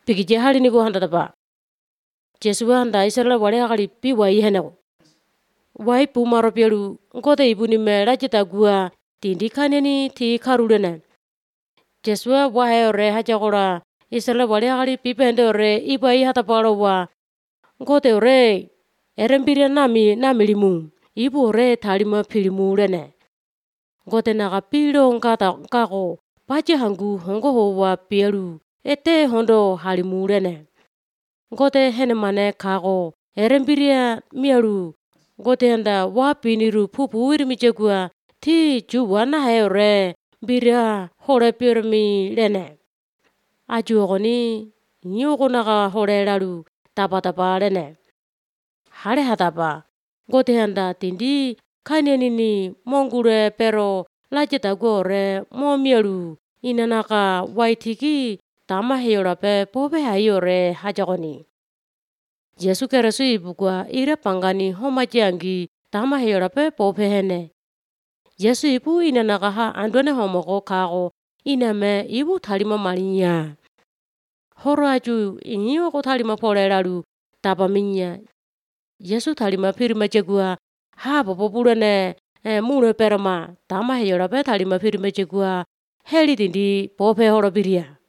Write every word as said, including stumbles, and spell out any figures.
Pigi hali niku handa tapa. Jesu handa Israel wale akali pi wai heneko. Wai pu maro pialu ngote ibu ni me rajita gua tindi kaneni ti karulena. Jesu wahe ore haja kora Israel wale akali pi pende ore iba i hata palo wa ngote ore erembiria nami nami limu ibu ore talima pilimu lene. Ngote naka pilo ngata kako paje hangu hongo hoa pialu ete hondo halimu lene. Ngote hene mane kako erembiria mialu ngote handa wapiniru pupu wirimi jegua ti juwana he ore biria hore pirmi lene. Aju ogoni nyugo naka hore lalu tapa tapa lene. Hale hatapa ngote handa tindi kanenini mongure pero lajeta gore mo mialu inanaka waitiki tama heora pe pobe hayore hajagoni. Jesu keresu ibu gua ire pangani homa jangi tama heora pe pobe hene. Jesu ibu inanaka ha andone homoko kako iname ibu talima malinya. Horo aju inyo ko talima pole lalu tapa minya. Jesu talima pirima jegua ha popopulene e mure perma tama heora pe talima pirima jegua heli tindi pobe horo biria.